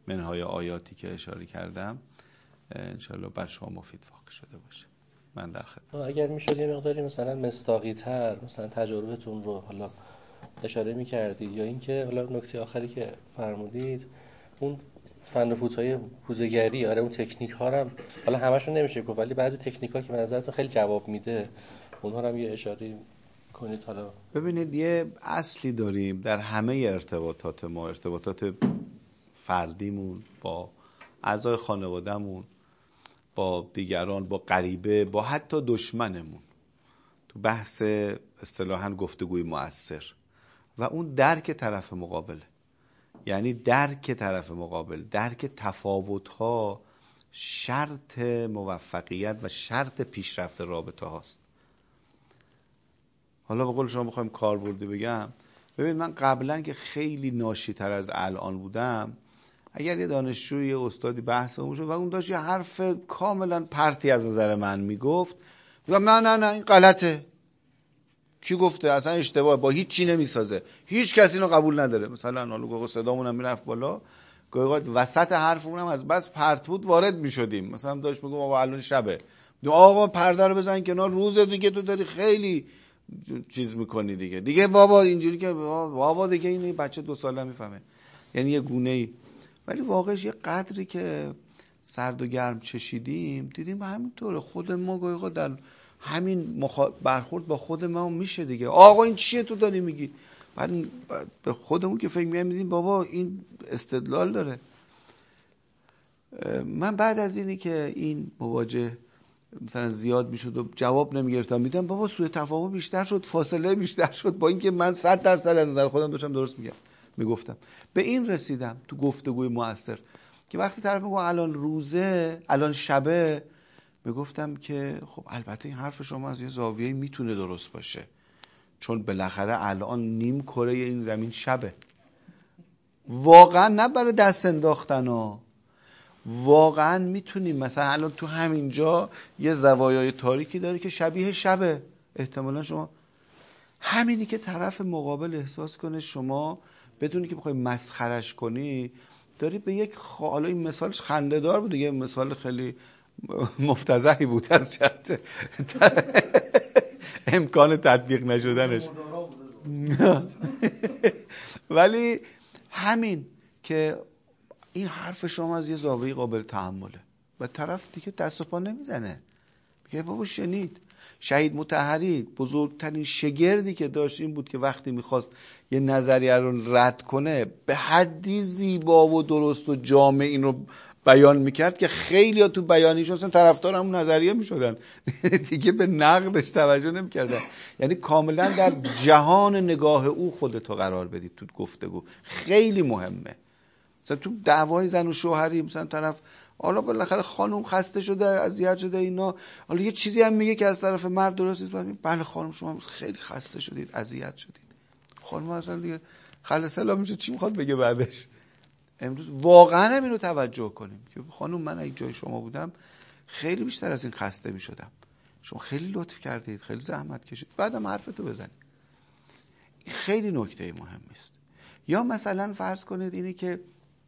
منهای آیاتی که اشاره کردم انشاءالله بر شما مفید واقع شده باشه. من در خدمت. اگر میشد یه مقداری مثلا مصداقی تر مثلا تجربتون رو حالا اشاره میکردید، یا اینکه حالا نکته آخری که فرمودید اون فن و فوت‌های پوزه‌گری، آره اون تکنیک ها هم حالا همشون نمیشه گفت، ولی بعضی تکنیک ها که به نظرتون خیلی جواب میده اونها رو هم یه اشاره کنید. حالا ببینید یه اصلی داریم در همه ارتباطات ما، ارتباطات فردیمون با اعضای خانوادهمون، با دیگران، با غریبه، با حتی دشمنمون، تو بحث اصطلاحاً گفتگوی مؤثر و اون درک طرف مقابل، یعنی درک طرف مقابل، درک تفاوت‌ها شرط موفقیت و شرط پیشرفت رابطه هاست. حالا به قول شما بخوایم کاربردی بگم، ببین من قبلا که خیلی ناشی تر از الان بودم، اگر یه دانشجوی یه استادی بحث اون شد و اون داشت یه حرف کاملا پرتی از نظر من میگفت، میگم نه این غلطه، کی گفته، اصلا اشتباه، با هیچ چی نمیسازه، هیچ کسی اینو قبول نداره. مثلا حالا صدامون هم میرفت بالا، گاهی وسط حرفمون هم از بس پرت بود وارد میشدیم، مثلا داشت میگم آقا الان شبه، آقا پرده رو بزن کنار، روز دیگه تو داری خیلی چیز میکنی دیگه بابا اینجوری که بابا دیگه این بچه 2 ساله میفهمه، یعنی یه گونه‌ای. ولی واقعش یه قدری که سرد و گرم چشیدیم دیدیم همینطوره. خود ما گاهی در همین برخورد با خود ما میشه دیگه، آقا این چیه تو داری میگی، بعد به خودمون که فکر می‌کنیم بابا این استدلال داره. من بعد از اینی که این مواجه مثلا زیاد میشد و جواب نمیگرفتم، میدم بابا سوء تفاهم بیشتر شد، فاصله بیشتر شد، با اینکه من 100% از نظر خودم داشتم درست میگفتم. به این رسیدم تو گفتگوی مؤثر که وقتی طرف میگه الان روزه، الان شبه، میگفتم که خب البته این حرف شما از یه زاویه‌ای میتونه درست باشه، چون بالاخره الان نیم کره این زمین شبه. واقعا نه برای دست انداختن ها، واقعا میتونیم مثلا الان تو همینجا یه زوایای تاریکی داره که شبیه شبه، احتمالا شما همینی که طرف مقابل احساس کنه شما بدونی که بخوای مسخرش کنی داری به یک حالا این مثالش خنده‌دار بود دیگه، مثال خیلی مفتضحی بود از جهت امکان تطبیق نشدنش، ولی همین که این حرف شما از یه زاویه قابل تحمله و طرف دیگه دست و پا نمیزنه، میگه بابا شنید. شهید مطهری بزرگترین شگردی که داشت این بود که وقتی میخواست یه نظریه رو رد کنه به حدی زیبا و درست و جامع این رو بیان میکرد که خیلی ها تو بیانیش اصلا طرفدار همون نظریه میشدن دیگه به نقدش توجه نمیکردن. یعنی کاملا در جهان نگاه او خودتو قرار بدید تو گفتگو، خیلی مهمه. مثلا تو دعوای زن و شوهری مثلا طرف حالا بالاخره خانم خسته شده، اذیت شده اینا، حالا یه چیزی هم میگه که از طرف مرد درست نیست، بله خانم شما خیلی خسته شدید، اذیت شدید. خانم اصلا دیگه خل سلام میشه چی میخواد بگه بعدش؟ امروز واقعا اینو توجه کنیم که خانم من اگه جای شما بودم خیلی بیشتر از این خسته میشدم، شما خیلی لطف کردید، خیلی زحمت کشید، بعدم حرفتو بزنید. این خیلی نکته مهمی است. یا مثلا فرض کنید اینی که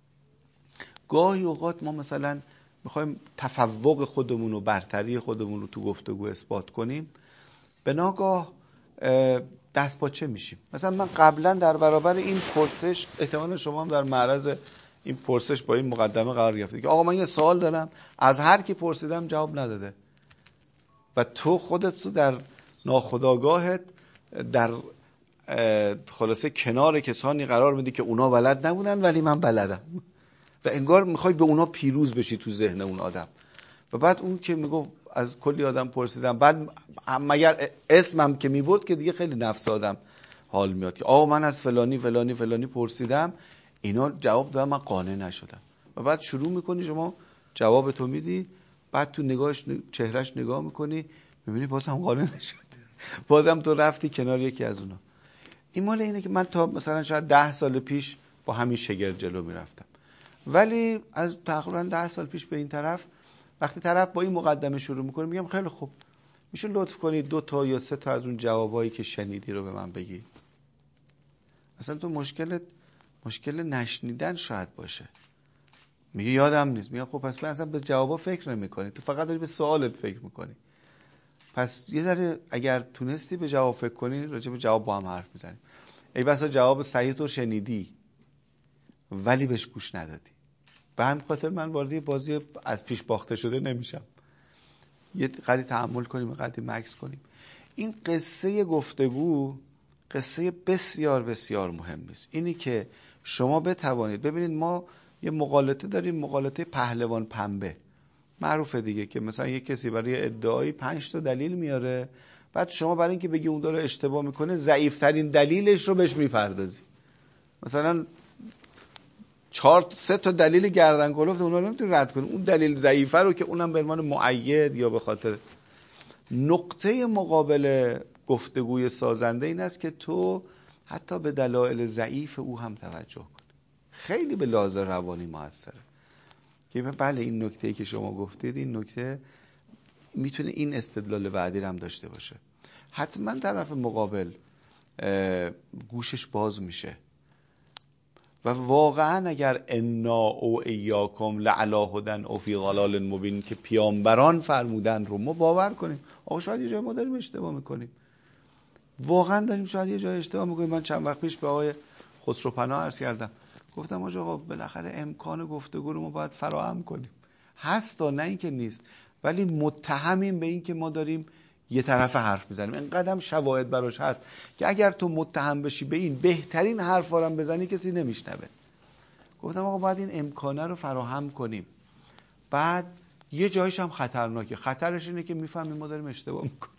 گاهی اوقات ما مثلا میخوایم تفوق خودمون و برتری خودمون رو تو گفتگو اثبات کنیم، به ناگاه دست پاچه میشیم. مثلا من قبلا در برابر این پرسش، احتمالا شما هم در معرض این پرسش با این مقدمه قرار گرفتید که آقا من یه سوال دارم، از هر کی پرسیدم جواب نداده و تو خودت تو در ناخودآگاهت در خلاصه کنار کسانی قرار میدی که اونا بلد نبودن ولی من بلدم و انگار میخوای به اونا پیروز بشی تو ذهن اون آدم. و بعد اون که میگو از کلی آدم پرسیدم، بعد مگر اسمم که میبرد که دیگه خیلی نفس آدم حال میاد که آقا من از فلانی فلانی فلانی پرسیدم، اینا جواب دادن، من قانع نشدم. و بعد شروع میکنی شما جواب تو میدی، بعد تو نگاهش چهرهش نگاه میکنی میبینی بازم قانع نشد، بازم تو رفتی کنار یکی از اونا. این مال اینه که من تا مثلا شاید 10 سال پیش با همین شگرد جلو میرفتم، ولی از تقریبا 10 سال پیش به این طرف وقتی طرف با این مقدمه شروع میکنه میگم خیلی خوب، میشه لطف کنی 2 تا یا 3 تا از اون جوابایی که شنیدی رو به من بگی. اصلا تو مشکل نشنیدن شاید باشه، میگه یادم نیست. میگه خب پس اصلا به جوابا فکر نمی‌کنی، تو فقط داری به سوالت فکر می‌کنی. پس یه ذره اگر تونستی به جواب فکر کنی، راجع به جواب با هم حرف میزنیم. ای بسا جواب صحیح تو شنیدی ولی بهش گوش ندادی. به همین خاطر من وارد بازی از پیش باخته شده نمیشم. یه قدری تحمل کنیم، قدری مکث کنیم. این قصه گفتگو قصه بسیار بسیار مهمی است. اینی که شما بتوانید ببینید، ما یه مقالطه داریم، مقالطه پهلوان پنبه، معروفه دیگه، که مثلا یه کسی برای ادعایی 5 تا دلیل میاره، بعد شما برای اینکه بگی اون داره اشتباه میکنه ضعیفترین دلیلش رو بهش میپردازی. مثلا 3 تا دلیل گردن کلفت اونها رو نمیتونی رد کنی، اون دلیل ضعیفه رو که اونم به عنوان مؤید یا به خاطر. نقطه مقابل گفتگوی سازنده این است که تو حتی به دلایل ضعیف او هم توجه کن. خیلی به لحاظ روانی موثره که بله این نکته‌ای که شما گفتید، این نکته میتونه این استدلال بعدی هم داشته باشه. حتما طرف مقابل گوشش باز میشه و واقعا اگر انا او ایاکم لعلی هدی او فی ضلال مبین که پیامبران فرمودن رو ما باور کنیم. آقا شاید یه جای ما داریم اشتباه میکنیم، واقعا داریم شاید یه جای اشتباه میکنیم. من چند وقت پیش به آقای خسروپناه عرض کردم، گفتم آقا بالاخره امکان گفتگو رو ما باید فراهم کنیم. هست تا نه اینکه نیست، ولی متهمیم به این که ما داریم یه طرف حرف میزنیم. اینقدر شواهد براش هست که اگر تو متهم بشی به این، بهترین حرفا رو بزنی کسی نمیشنوه. گفتم آقا باید این امکانه رو فراهم کنیم. بعد یه جایش هم خطرناکه. خطرش اینه که میفهمیم ما داریم اشتباه میکنیم.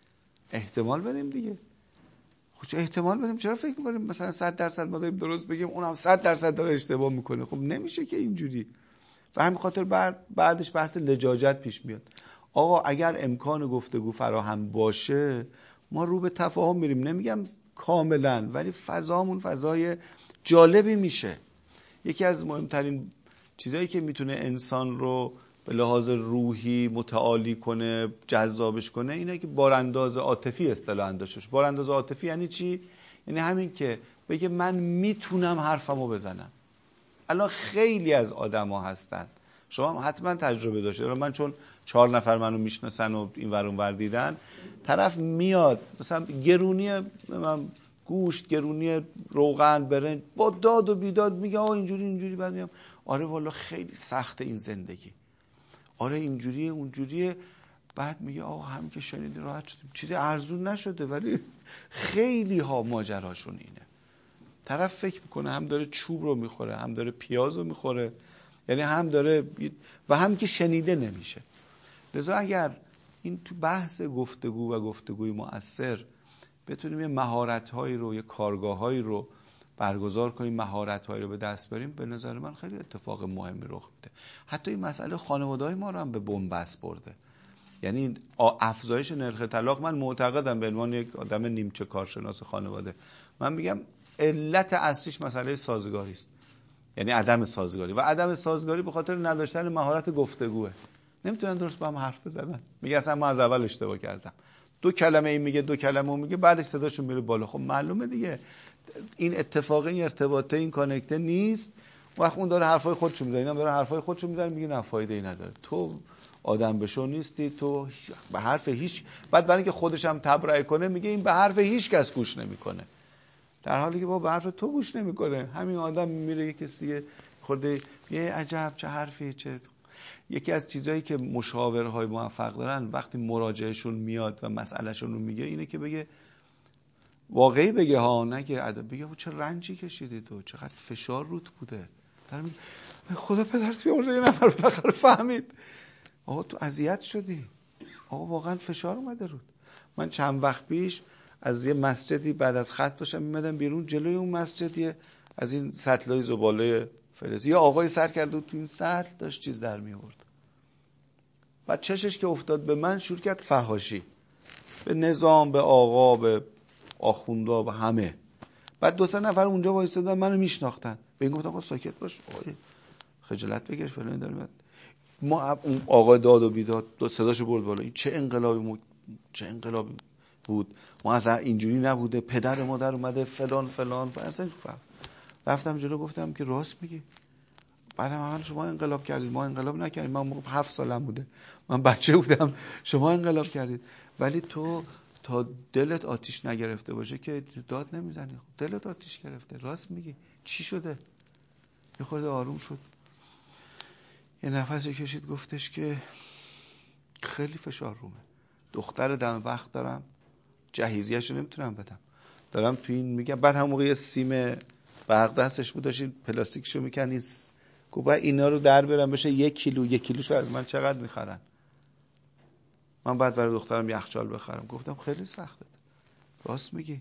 احتمال بدیم دیگه. خب احتمال بدیم، چرا فکر میکنیم مثلا 100% ما داریم درست بگیم اونم 100% داره اشتباه میکنه؟ خب نمیشه که اینجوری. و همین خاطر بعدش بحث لجاجت پیش میاد. آقا اگر امکان گفتگو فراهم باشه ما رو به تفاهم میریم، نمیگم کاملا، ولی فضامون فضای جالبی میشه. یکی از مهمترین چیزایی که میتونه انسان رو به لحاظ روحی متعالی کنه، جذابش کنه، اینه که بارانداز عاطفی اصطلاحاً داشته باشه. بارانداز عاطفی یعنی چی؟ یعنی همین که بگه من میتونم حرفمو بزنم. الان خیلی از آدما هستن، شما حتما تجربه داشته. من چون 4 نفر منو میشناسن و این ور اون ور دیدن، طرف میاد مثلا گرونی گوشت، گرونی روغن، برنج، با داد و بیداد میگه آقا اینجوری، بعد میگم آره والا خیلی سخته این زندگی، آره اینجوریه اونجوریه، بعد میگه آقا هم که شنیدی راحت شدیم، چیزی ارزون نشده، ولی خیلی ها ماجراشون اینه. طرف فکر میکنه هم داره چوب رو میخوره، هم داره پیاز رو میخوره، یعنی هم داره و هم که شنیده نمیشه. لذا اگر این تو بحث گفتگو و گفتگوی مؤثر بتونیم یه مهارت‌هایی رو، یه کارگاه‌هایی رو برگزار کنیم، مهارت‌هایی رو به دست بریم، به نظر من خیلی اتفاق مهمی رخ میده. حتی این مسئله خانواده‌های ما رو هم به بن‌بست برده. یعنی افزایش نرخ طلاق، من معتقدم به عنوان یک آدم نیمچه کارشناس خانواده، من میگم علت اصلیش مسئله سازگاری است. یعنی عدم سازگاری، و عدم سازگاری به خاطر نداشتن مهارت گفتگوه. نمیتونن درست با هم حرف بزنن. میگه اصلا من از اول اشتباه کردم. 2 کلمه این میگه، 2 کلمه اون میگه، بعدش صداشون میره بالا. خب معلومه دیگه این اتفاقی، این ارتباطه، این کانکته نیست. وقت اون داره حرفای خودشو میزنه، اینم داره حرفای خودشو میزنه، میگه نه فایده‌ای نداره، تو آدم بشو نیستی، تو به حرف هیچ. بعد برای اینکه خودش هم تبرئه کنه میگه این به حرف هیچ کس گوش نمیکنه، در حالی که با به حرف تو گوش نمیکنه. همین آدم میره یه کسی خورده یه عجب چه حرفی چه. یکی از چیزایی که مشاورهای موفق دارن وقتی مراجعهشون میاد و مسئلهشون رو میگه اینه که بگه واقعی بگه ها، نگه ادب، بگه چه رنجی کشیدی تو، چقدر فشار روت بوده. خدا پدرت بیامرزه یه نفر بالاخره فهمید آقا تو اذیت شدی، آقا واقعا فشار اومده رود. من چند وقت پیش از یه مسجدی بعد از خط باشم میمدم بیرون، جلوی اون مسجدی از این سطلای زباله فلزی، یه آقای سر کرده تو این سطل داشت چیز در می آورد. بعد چشش که افتاد به من شروع کرد فحاشی به نظام، به آقا، به آخوندا، به همه. بعد 2-3 نفر اونجا وایسادن منو میشناختن، به این گفتم آقا ساکت باش، آقا خجالت بکش فلان داره. ما اون آقا داد و بیداد صداشو برد بالا، این چه انقلابی بود، ما از اینجوری نبوده، پدر مادر اومده فلان. اصلا رفتم جلو گفتم که راست میگی، بعد من شما انقلاب کردید، ما انقلاب نکردیم، من موقع 7 سالم بوده، من بچه بودم، شما انقلاب کردید. ولی تو تا دلت آتیش نگرفته باشه که داد نمیزنی. دلت آتیش گرفته، راست میگی. چی شده؟ یه خورده آروم شد، یه نفسی کشید، گفتش که خیلی فشار رومه، دختر دم وقت دارم، جهیزیه‌شو نمیتونم بدم، دارم تو این میگم. بعد هم موقع یه سیم برق دستش بود، داشتین پلاستیکشو میکنین، گفت اینا رو در برم بشه 1 کیلو، 1 کیلوشو از من چقدر میخرن؟ من بعد برای دخترم یخچال بخرم. گفتم خیلی سخته. راست میگی.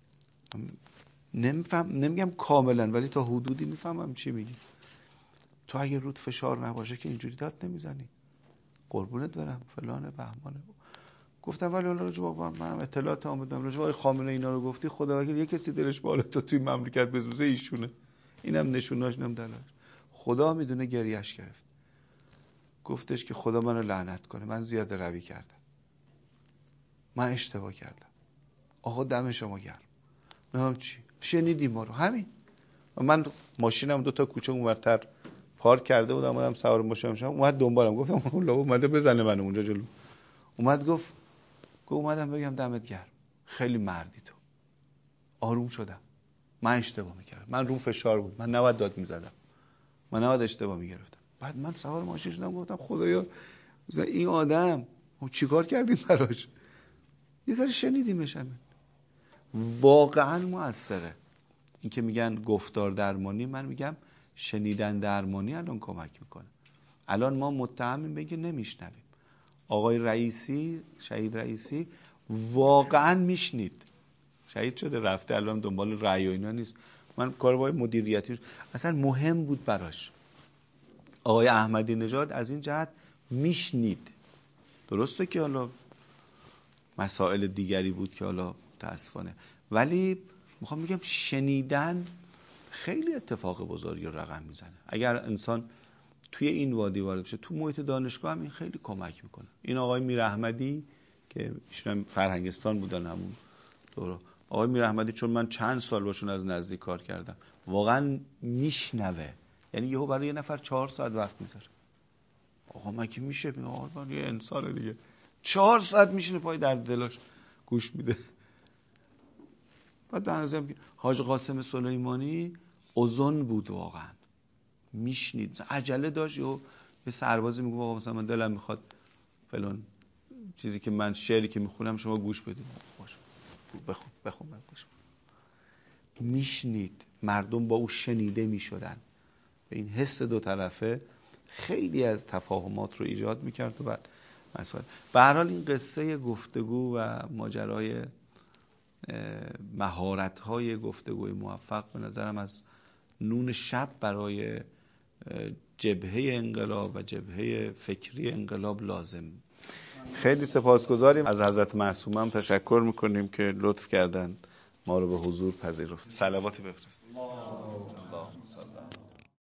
نمیگم کاملا، ولی تا حدودی میفهمم چی میگی. تو اگه رود فشار نباشه که اینجوری داد نمیزنی. قربونت برم فلانه بهمانه. گفتم ولی حالا راجع بابا منم اطلاعات آمدم راجع به آقای خامنه اینا رو گفتی، خدا وکیل یه کسی دلش بالا تو توی مملکت بزوزه ایشونه. اینم نشوناش، اینم دلاش. خدا میدونه گریهش گرفت. گفتش که خدا منو لعنت کنه، من زیاده روی کردم، من اشتباه کردم. آقا دم شما گرم. نمیدونم چی شنیدی ما رو، همین. من ماشینم 2 تا کوچه اونورتر پارک کرده بودم، اومدم سوار ماشینم شدم، اومد دنبالم، گفتم الله اومده بزنه منو اونجا جلو. اومد گفت اومدم بگم دمت گرم، خیلی مردی تو. آروم شدم. من اشتباه میکردم، من روم فشار بود، من نباید داد میزدم، من نباید اشتباه میگرفتم. بعد من سوار ماشین شدم، گفتم خدایا این آدم چیکار کردیم براش؟ یه ذره شنیدیمش. همین واقعا موثره. این که میگن گفتار درمانی، من میگم شنیدن درمانی الان کمک میکنه. الان ما متهمیم بگه نمیشنویم. آقای رئیسی، شهید رئیسی واقعا میشنید. شهید شده رفته، الان دنبال رأی و اینا نیست. من کارهای مدیریتی اصلا مهم بود براش. آقای احمدی نژاد از این جهت میشنید. درسته که حالا مسائل دیگری بود که حالا متاسفانه، ولی میخوام بگم شنیدن خیلی اتفاق بزرگی رقم میزنه. اگر انسان توی این وادی وارد بشه، تو محیط دانشگاه هم این خیلی کمک میکنه. این آقای میر احمدی که ایشون فرهنگستان بودن همون دوره، آقای میر احمدی چون من چند سال باشون از نزدیک کار کردم، واقعا میشنوه. یعنی یهو برای یه نفر 4 ساعت وقت میذاره. آقا مگه میشه؟ آقا یه انسان دیگه 4 ساعت میشینه پای درد دلاش گوش میده. بعد به نظرم که حاج قاسم سلیمانی اوزون بود، واقعا میشنید. عجله داشت، یه سربازی میگه آقا مثلا من دلم میخواد فلان چیزی که من شعری که میخونم شما گوش بدید. باشه بخون من گوش. میشنید. مردم با او شنیده میشدن. به این حس دو طرفه خیلی از تفاهمات رو ایجاد میکرد. و بعد مسائل به هر حال این قصه گفتگو و ماجرای مهارت‌های گفتگوی موفق به نظرم از نون شب برای جبهه انقلاب و جبهه فکری انقلاب لازم. خیلی سپاسگزاریم از حضرت معصومه، هم تشکر میکنیم که لطف کردن ما رو به حضور پذیرفت. صلواتی بفرستید.